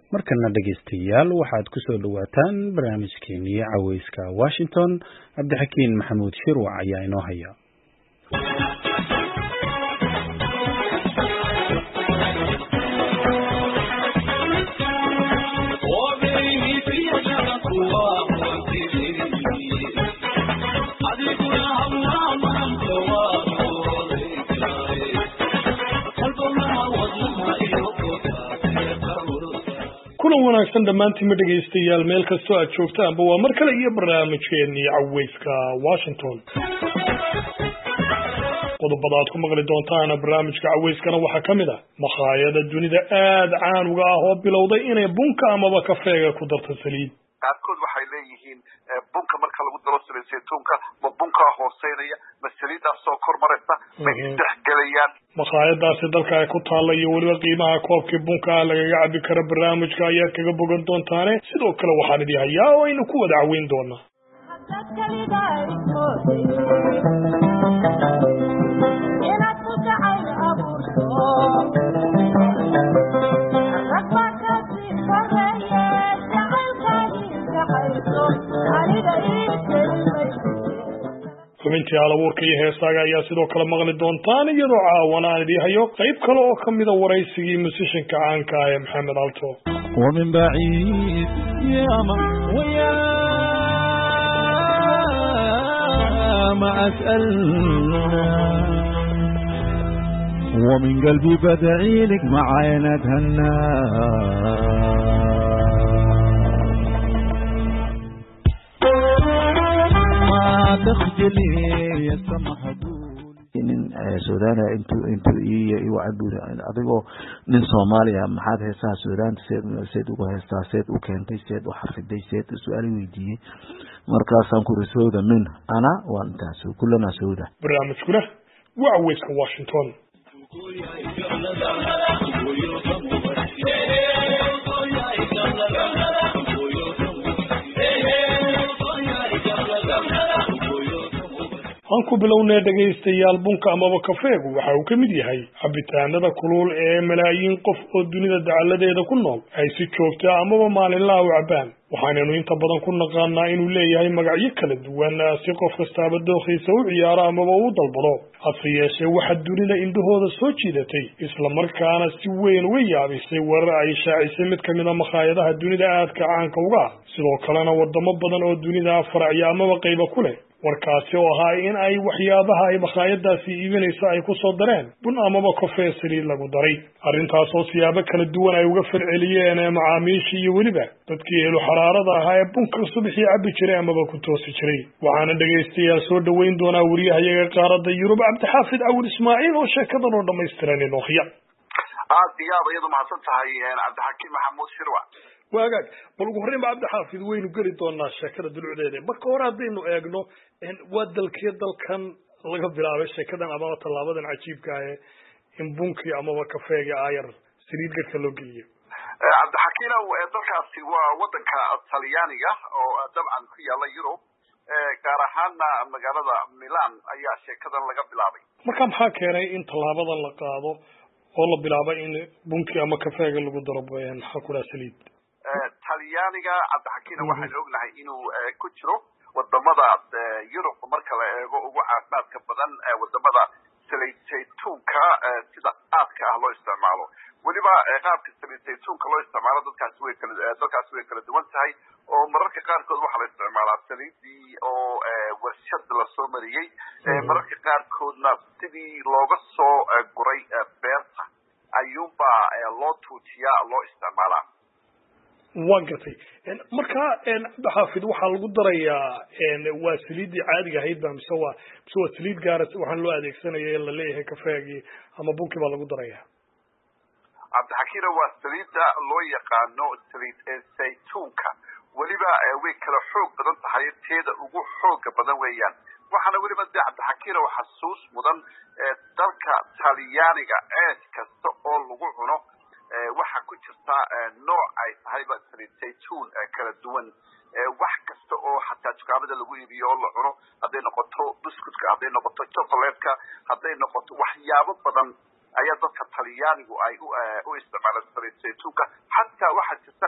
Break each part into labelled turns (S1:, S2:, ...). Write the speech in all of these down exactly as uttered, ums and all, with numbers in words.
S1: markana dhageystayaal waxaad ku soo dhawaataan barnaamijkeenii caweyska Washington Cabdixakiin Maxamuud Shirwac ayaa inoo haya. kulan wanaagsan dhamaantiin dhageystayaal meel kasta aad joogtaan ba waa mar kale iyo barnaamijkeennii caweyska Washington. qodobada aad ku maqli doontaan barnaamijka caweyskana waxaa kamid ah makhaayada dunida aad caan uga ah oo bilowday inay bunka amaba kafeega ku darto saliid.
S2: qaarkood waxay leeyihiin bunka marka lagu daro saliid saytuunka ma bunka hooseynaya ma saliidda soo kormaraysa ma isdhexgelayaan.
S1: makhaayadaasi dalka ay ku taalla iyo weliba qiimaha koobkii bunka ah lagaga cabi karo barnaamijka ayaad kaga bogan doontaane sidoo kale waxaan idin hayaa oo aynu ku wada caweyn doonaa xubintii halabuurka iyo heesaaga ayaa sidoo kale maqli doontaan iyadoo caawana aan idin hayo qayb kale oo kamida waraysigii musishanka caanka ah ee Maxamed Alto.
S3: ومن بعيد يا ما ويا ما أسألنا ومن قلبي بدعي لك معانا تهنى تخجلي يا سمح nin Suudaan intu intu iyo wacbuda adigoo nin Soomaaliya maxaad heesaa Suudaan seed ugu heestaa seed u keentay seed u xafiday seed su'aal weydiiyay markaasaan ku risooda min ana waa intaas kullana Suuda
S1: barnaamijkuna waa caweyska Washington. aan ku bilownay dhageystayaal bunka amaba kafeegu waxa uu kamid yahay cabitaanada kulul ee malaayiin qof oo dunida dacaladeeda ku nool ay si joogto ah amaba maalinlaha u cabaan. waxaanaynu inta badan ku naqaanaa inuu leeyahay magacyo kala duwan si qof kastaaba dooqiisa u ciyaaro amaba u dalbado. hase yeeshee waxa dunida indhahooda soo jiidatay isla markaana si weyn uga yaabisay warar ay shaacisay mid kamid ah makhaayadaha dunida aadka caanka uga ah sidoo kalena wadamo badan oo dunida faracyo amaba qaybo ku leh. warkaasi oo ahaa in ay waxyaabaha ay makhaayadaasi iibinayso ay ku soo dareen bun amaba kafee saliid lagu daray. arrintaas oo siyaabo kala duwan ay uga falceliyeen macaamiishii iyo weliba dadkii helo xaraarada ahaa ee bunka subaxii cabbi jiray amaba ku toosi jiray. waxaana dhageystayaal soo dhaweyn doonaa wariyahayaga qaaradda Yurub Cabdixaafid Awil Ismaaciil oo sheekadan oo dhamaystiran inoo haya.
S2: aad iyo aad ayaad mahadsan tahay Cabdixakiin Maxamuud Shirwac.
S1: waagaag bal ugu horreyn Cabdixaafid waynu geli doonaa sheekada dulucdeeda. marka hore haddaynu eegno waa dalkii dalkan laga bilaabay sheekadan amaba tallaabadan cajiibka ah in bunkii amaba kafeega ayar saliid garka loo geliyo.
S2: Cabdixakiin dalkaasi waa wadanka Talyaaniga oo dabcan ku yaala Yurub gaar ahaan magaalada Milan ayaa sheekadan laga bilaabay.
S1: marka maxaa keenay in tallaabadan la qaado oo la bilaabo in bunkii ama kafeega lagu daro maxaa ku dhaha saliid?
S2: Talyaaniga Cabdixakiin waxaan ognahay inuu ku jiro wadamada Yurub marka la eego ugu caafimaadka badan wadamada saliid saytuunka sida aadka ah loo isticmaalo. weliba qaabka saliid saytuunka loo isticmaalo dadkaasi way kala dadkaasi way kala duwan tahay oo mararka qaarkood waxaa la isticmaalaa saliidii oo warshad la soo mariyay mararka qaarkoodna sidii looga soo guray beerta ayuunba loo tuujiyaa loo isticmaalaa.
S1: waan gartay marka Cabdixaafid waxaa lagu darayaa waa saliidii caadiga ahayd ba mise waa mise waa saliid gaar ah waxaan loo adeegsanayay in la leeyahay kafeegi ama bunkii baa lagu darayaa?
S2: Cabdixakiin waa saliidda loo yaqaano saliid saytuunka weliba way kala xoog badan tahay teeda ugu xooga badan weeyaan. waxaana weliba Cabdixakiin oo xasuus mudan dalka Talyaaniga eed kasta oo lagu cuno waxa ku jirta nooc ay tahay saliid saytuun kala duwan. wax kasta oo hataa dukaamada lagu iibiyo oo la cuno hadday noqoto biskutka hadday noqoto chocolate-ka hadday noqoto waxyaabo badan ayaa dadka Talyaanigu ay u isticmaalaan saliid saytuunka. hatta waxa jirta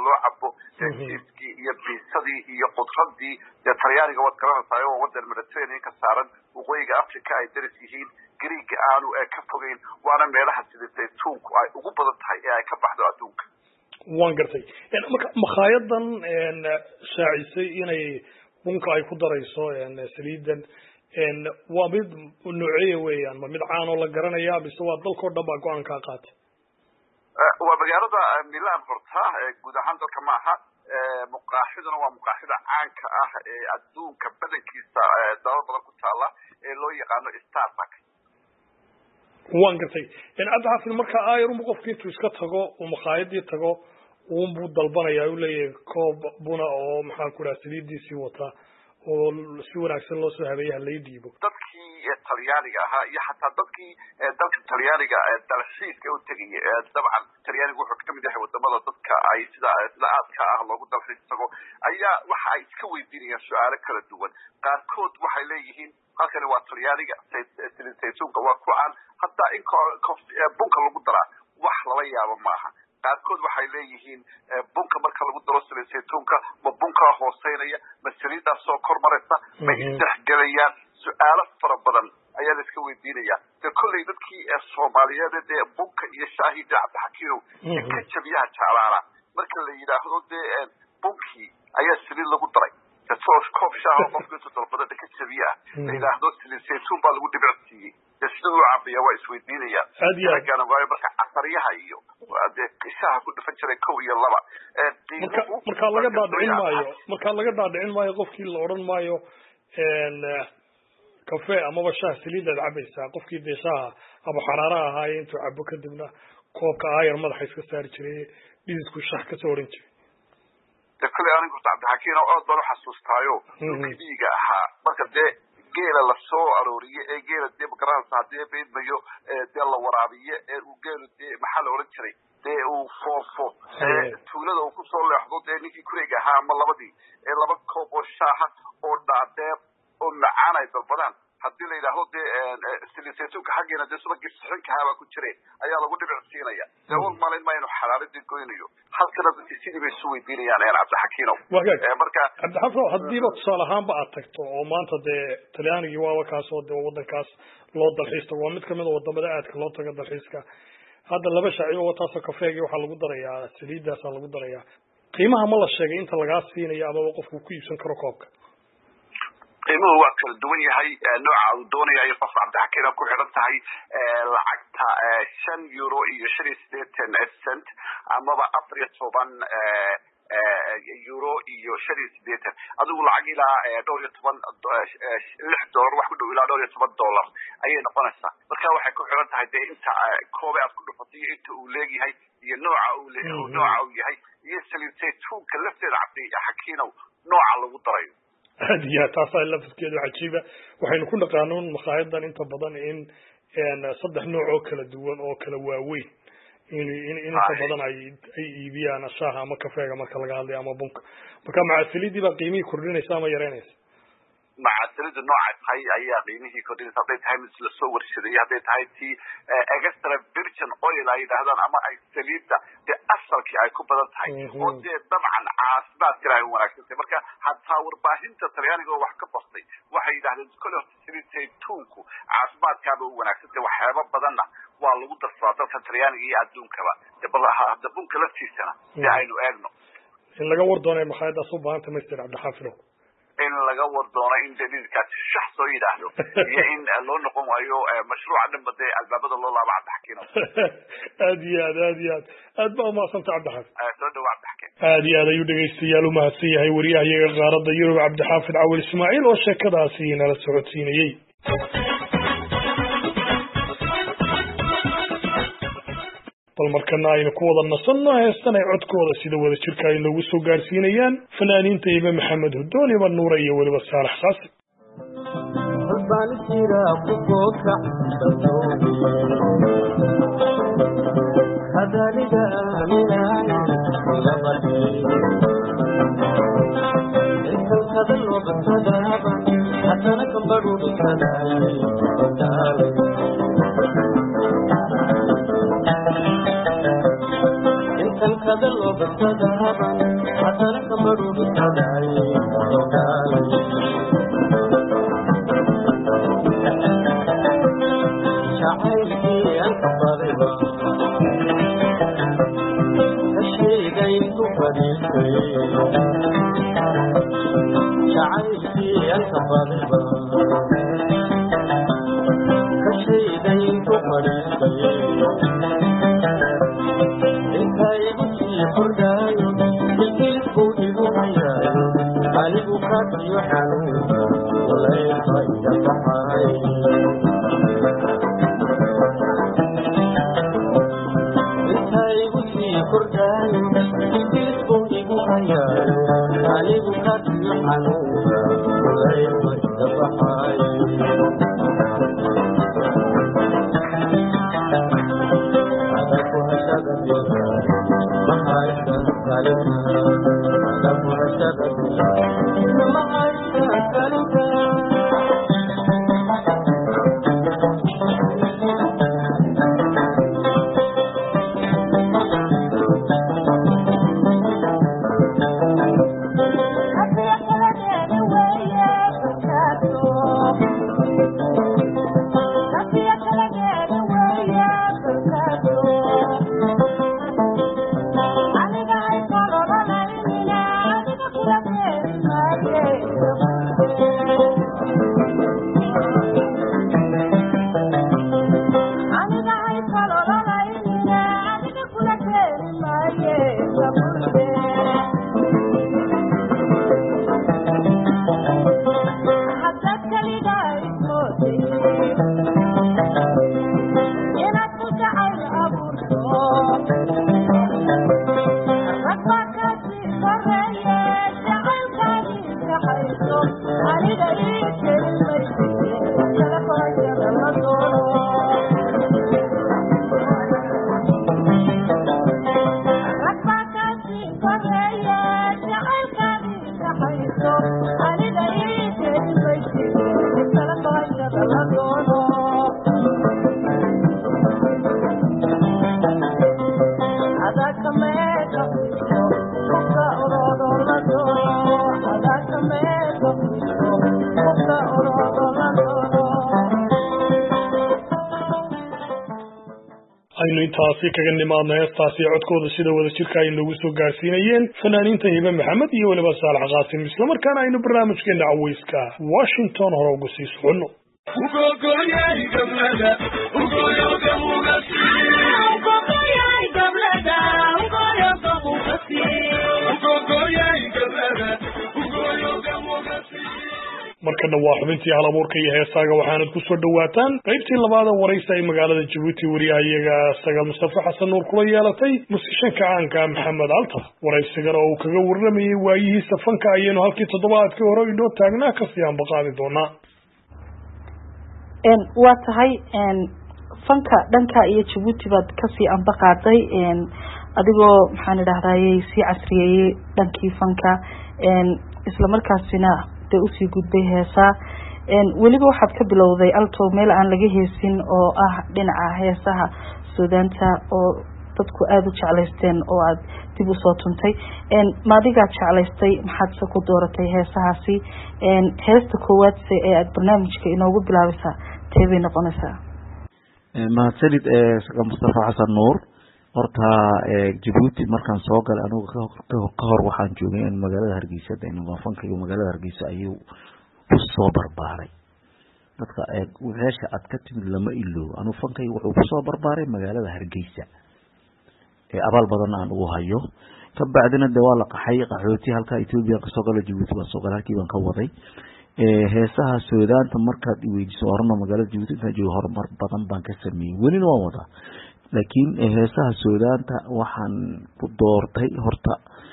S2: loo cabo jiiskii iyo biisadii iyo qudradii dee talyaaniga waad garanaysaa oo wadan mediterranean ka saaran waqooyiga africa ay daris yihiin greega aanu ka fogeyn waana meelaha sida saytuunku ay ugu badan tahay ee ay ka baxdo adduunka
S1: waan gartay marka makhaayaddan shaacisay inay bunka ay ku darayso saliidan waa mid nooceeya weeyaan ma mid caan oo la garanaya mise waa dalkao dhan baa go-aan kaa qaatay
S2: waa magaalada milan horta guud ahaan dalka maaha muqaaxiduna waa muqaaxida caanka ah ee adduunka badankiisa dalal badan ku taala ee loo yaqaano starbuck
S1: waan gartay cabdixaafid marka aayarunbu qofki intuu iska tago uu makhaayadii tago unbuu dalbanaya u leeyahay koob buna oo maxaan ku dhaha saliidiisii wata oo si wanaagsan loo soo habeeya halay dhiibo
S2: dadkii talyaaniga ahaa iyo xataa dadkii dalka talyaaniga dalxiiska u tegayay dabcan talyaaniga wuxuu kamid yahay wadamada dadka ay sida sida aadka ah loogu dalxiis tago ayaa waxa ay iska weydiinayaan su-aalo kala duwan qaarkood waxay leeyihiin halkani waa talyaaniga saytuunka waa ku caan hataa in bunka lagu daraa wax lala yaabo maaha qaarkood waxay leeyihiin bunka marka lagu daro saliid saytuunka ma bunkaa hooseynaya ma saliidaas soo kor maraysa ma isdhexgelayaan su-aalo fara badan ayaa la iska weydiinaya dee kolley dadkii soomaaliyeed dee bunka iyo shaahida cabdixakiinow ka jabiyaha jeclaana marka la yidhaahdo dee bunkii ayaa saliid lagu daray koob shaaho qofka intuu dalbada ka jabiya ah la yidhaahdo saliid saytuun baa lagu dhibicsiiyey dee sida uu cabiya waa isweydiinayaan waayo marka casaryaha iyo dee shaha ku dhufan jiray kow iyo laba
S1: markaa laga dhaadhicin maayo markaa laga dhaadhicin maayo qofkii la odhan maayo cafe amaba shaah saliidaad cabaysaa qofkii dee shaaha ama xaraaraha ahaaye intuu cabo kadibna koobka aayar madaxa iska saari jiray dhididku shax kasoo oran jiray
S2: de kule anig horta cabdixakiin oo aad baan uxasuustaayo dhulkiiga ahaa marka dee geela lasoo arooriye ee geela dee magaranaysa hadii beedmayo dee la waraabiye ee uu geelu dee maxaa la oran jiray dee uu foofo tuulada uu kusoo leexdo dee ninkii kureyga ahaa ama labadii ee laba koob oo shaaha oo dhaadheer oo macaan ay dalbadaan hadii la yidhaahdo dee saliid saytuunka xaggeena dee subagii sixinka ahaabaa ku jire ayaa lagu dhibicsiinaya dee wal malin ma inu xaraaradii goynayo halkana dadkii sidii bay isu weydiinayaan cabdixakiinow
S1: marka cabdixaafid hadiiba tusaale ahaanba aad tagto oo maanta dee talyaanigii waaba kaas oo dee wadankaas loo dalxiis tago waa mid kamid a wadamada aadka loo tago dalxiiska hadda laba shaacibo wataasoo kafeegii waxaa lagu darayaa saliidaasaa lagu darayaa qiimaha ma la sheegay inta lagaa siinayo amaba qofku ku iibsan karo koobka
S2: qiimuhu waa kala duwan yahay nooca uu doonaya iyo qofka cabdixakiina ku xidhan tahay lacagta shan euro iyo shan iyo sideetan cent amaba afar iyo toban euro iyo shan iyo sideetan adigu lacag ilaa dhowr iyo toban lix dollar wax ku dhow ilaa dhowr iyo toban dollar ayay noqonaysaa marka waxay ku xidhan tahay dee inta koobe aad ku dhufatay iyo inta uu leegyahay iyo nooca uu nooca uu yahay iyo saliid saytuunka lafteeda cabdixakiinow nooca lagu darayo
S1: aad iyo taasaa lafaskeedu cajiiba waxaynu ku naqaanuun makhaayaddan inta badan in saddex nooc oo kala duwan oo kala waaweyn in in inta badan ay ay iibiyaan shaaha ama kafeega marka laga hadlayo ama bunka marka maca saliidii baa qiimihii kordhinaysa ama yaraynaysa
S2: maca saliida nooca tahay ayaa qiimihii kordhinaysa hadday tahay mid lasoo warshadeeyey hadday tahay tii extra virgin oil ay yidhaahdaan ama ay saliida dee asalkii ay ku badan tahay oo dee dabcan caafimaadkana ay wanaagsantahay marka hataa warbaahinta talyaaniga oo wax ka bastay waxay yidhahdeen kole horta saliid saytuunku caafimaadkaaba u wanaagsantahay waxyaaba badanna waa lagu darsadaa dalka talyaaniga iyo adduunkaba bal hadda bunka laftiisana si aynu eegno
S1: in laga war doonay makhaayadaas u baahanta master cabdixaafidow
S2: in laga war doono in jadiidkaasi shax soo yidhaahdo iyo in loo noqon waayo mashruuca dhanba dee albaabada loo laabo cabdixakiinow
S1: aad iyo aad aad iyo aad aad baa umahadsanta cabdixaafid
S2: soo dhawa cabdixakiin
S1: aad iyo aad ayuu dhegaystayaal umahadsan yahay wariyahayaga qaaradda yurub cabdixaafid cawil ismaaciil oo sheekadaasi nala socodsiinayey bal markana aynu ku wada nasanno heestan ay codkooda sida wada jirka ay noogu soo gaarsiinayaan fanaaniinta ibe maxamed hudoon iba nuure iyo weliba saalax qaasi aynu intaasi kaga nimaadna heestaasi codkooda sida wada jirka ay nagu soo gaarsiinayeen fanaaniinta hibe maxamed iyo waliba saalax qaasim isla markaana aynu barnaamijkeena caweyska Washington hore ugu sii socono markana waa xubintii halabuurka iyo heesaaga waxaanad ku soo dhawaataan qaybtii labaad ee waraysi ay magaalada Djibouti wariyahayaga Sagal Mustafa Xasan Nuur kula yeelatay musishanka caanka Maxamed Alta waraysigan oo kaga warramayay waayihiisa fanka ayaynu halkii toddobaadkii hore inoo taagnaa ka sii anbaqaadi doonaa
S4: een waa tahay een fanka dhanka iyo Djibouti baad ka sii anbaqaaday een adigoo maxaan idhaahdayay si casriyeeyay dhankii fanka een isla markaasina de u sii gudbay heesaa een waliba waxaad ka bilowday alto meel aan laga heesin oo ah dhinaca heesaha Suudaanta oo dadku aad u jeclaysteen oo aad dib u soo tuntay een maadiga jeclaystay maxaad ku dooratay heesahaasi een heesta koowaad ee aad barnaamijka inoogu bilaabaysaa teebay noqonaysaa
S3: ma sanid ee Sagal Mustafa Xasan Nuur horta Djibouti markaan soo galay anigu ka hor waxaan joogay in magaalada Hargeysa in fankiga magaalada Hargeysa ayuu ku soo barbaaray dadka ee weesha aad ka timid lama ilo anu fankiga wuxuu ku soo barbaaray magaalada Hargeysa ee abaal badan aan ugu hayo ka bacdina dawaa la qaxay qaxooti halka Ethiopia ka soo galay Djibouti baan soo galay halkii baan ka waday ee heesaha Suudaanta markaad i weydiiso orno magaalada Djibouti inta joogo horumar badan baan ka sameeyay welina waan wadaa laakiin heesaha Suudaanta waxaan ku doortay horta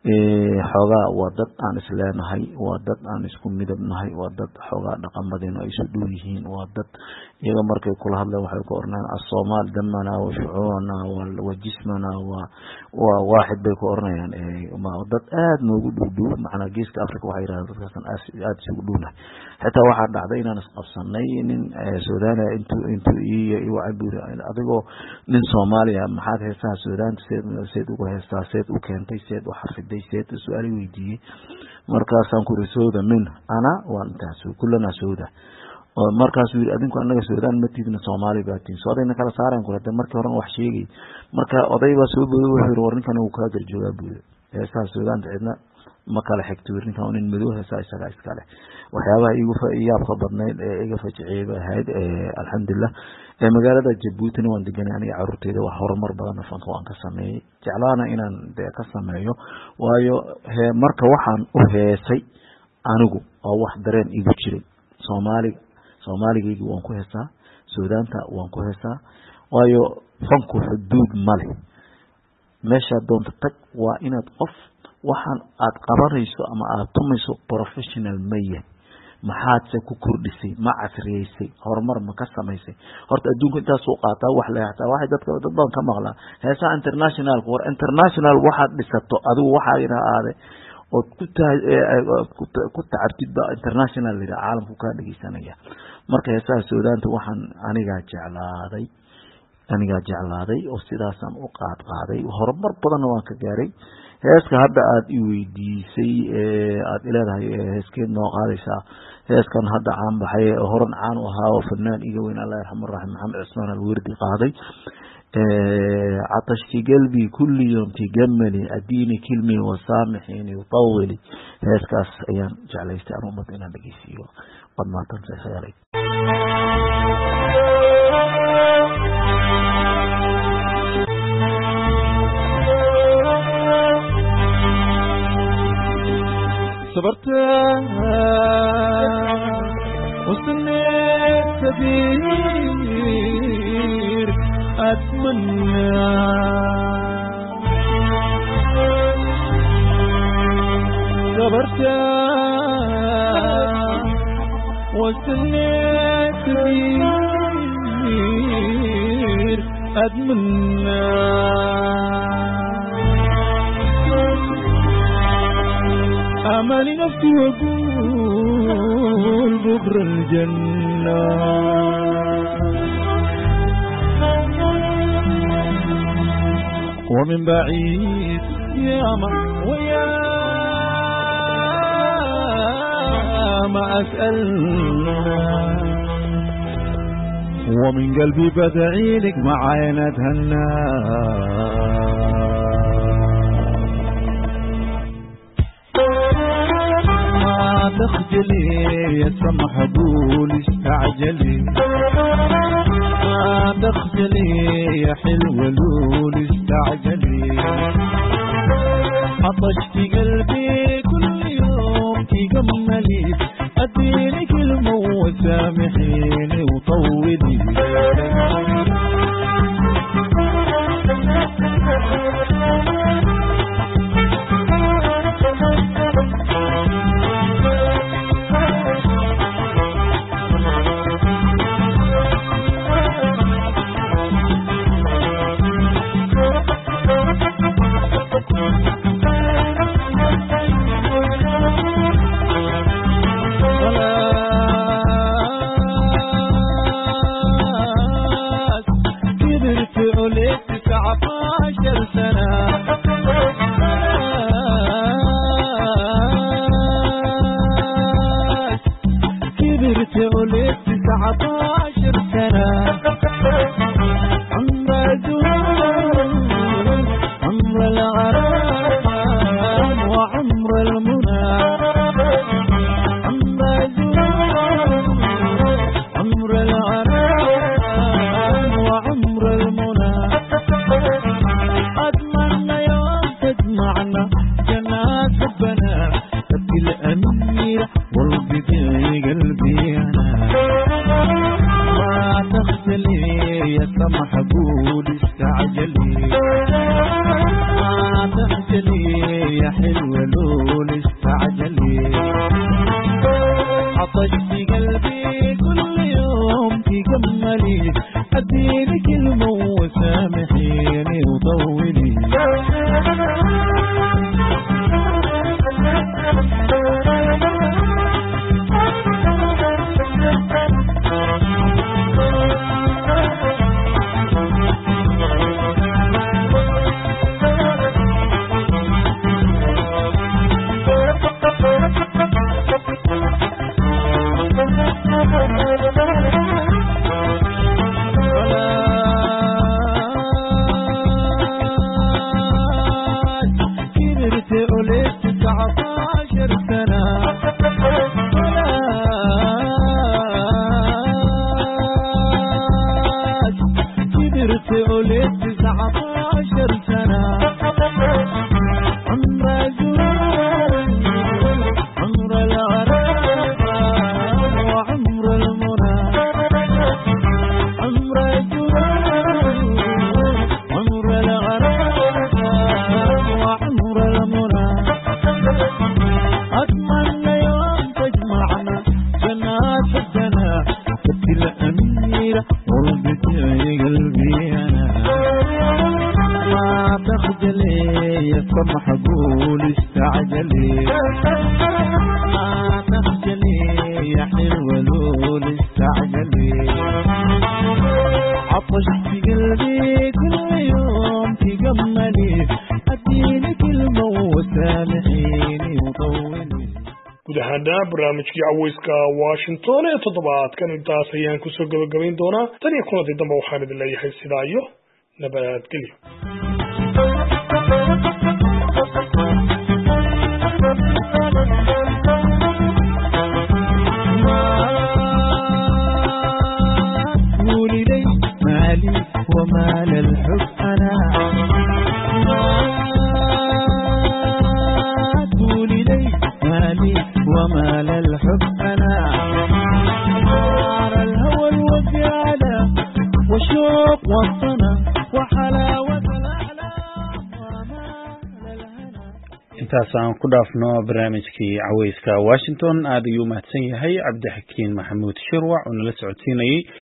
S3: xoogaa waa dad aan isleenahay waa dad aan isku midabnahay waa dad xoogaa dhaqamadeena ay isu dhow yihiin waa dad iyaga markay kula hadleen waxay ku oranayaan as-Soomaal damana wa shucuurana wa jismana wa waa waaxid bay ku oranayaan ma dad aad noogu dhow macna geeska Afrika waxay yiraahdaan dadkaas aad isugu dhownahay xitaa waxa dhacday inaan isqabsanay nin Suudaan intu intu iyo cabir adigoo nin Soomaaliya maxaad heesaa Suudaan seed ugu heestaa seed u keentay seed u xafiday seed su'aal weydiiyay markaasaan ku risooda min ana waan taas kullana Suuda oo markaas uu adinku anaga Suudaan ma tiidna Soomaali baatiin soo adayna kala saaraan kula markii hore wax sheegay marka odayba soo booday wuxuu warninkan uu ka garjooga buuyo heesaa Suudaan cidna ma kala xigto ninkan in madow heesaa isaga iskale waxyaabaha igu faa'iido badnayd ee iga fajicay ahayd alxamdulillah ee magaalada Djibouti waan deganay aniga carruurteyda wax horumar badan fanka waan ka sameeyay jeclaana inaan ka sameeyo waayo marka waxaan u heesay anigu oo wax dareen igu jiray Soomaali Soomaaligeedu waan ku heesaa Suudaanta waan ku heesaa waayo fanku xuduud male meesha doonta tag waa inaad qof waxaan aad qabanayso ama aad tumayso professional maye maxaad se ku kordhisay ma casriyeysay horumar ma ka samaysay horta adduunka intaas soo qaata wax la yiraahdo waxa dadka dad badan ka maqlaa heesa international war international waxa dhisato adigu waxa yiraahdo oo ku tahay ku taabtid international lira caalamku ka dhageysanaya marka heesaha Suudaanta waxaan aniga jeclaaday aniga jeclaaday oo sidaasan u qaad qaaday horumar badan waan ka gaaray heeska hadda aad i weydiisay ee aad ilaahay heeskeed noo qaadaysaa heeskan hadda caan baxay horan caan u ahaa oo fanaan iga weyn Allah yarxamur raxim Maxamed Cusmaan al-Wirdi qaaday ee atashti qalbi kulli yawm tijammali adini kilmi wa samihini wa tawli heeskaas ayaan jeclaystay aan ummad inaan dhageysiyo qad ma tan sayxaray
S5: صبرت وصلت كبير أتمنى صبرت وصلت كبير أتمنى أملي نفسي وأقول بكرة الجنة ومن بعيد يا ما ويا ما أسأل ومن قلبي بدعي لك معايا نتهنى تخجلي يا سمح قول استعجلي ما تخجلي يا حلوة لول استعجلي عطشت قلبي كل يوم تجملي اديني كلمة وسامحيني وطولي يا سمح قول استعجلي ما تخجلي يا حلوة لول استعجلي عطشت قلبي كل يوم تجملي اديني كلمة وسامحيني وطولي
S1: barnaamijkii caweyska Washington ee toddobaadkan intaas ayaan ku soo gabagabayn doonaa tan iyo kulantii dambe waxaan idin leeyahay sidaa iyo nabadgelyo
S5: ولدي مالي ومال الحب أنا ومال الحب أنا نار الهوى الوزيادة وشوق وطنا وحلاوة الأحلام ومال الهنا.
S6: intaasaan ku dhaafno barnaamijkii caweyska Washington aad ayuu mahadsan yahay Cabdixakiin Maxamuud Shirwac oo nala socodsiinayay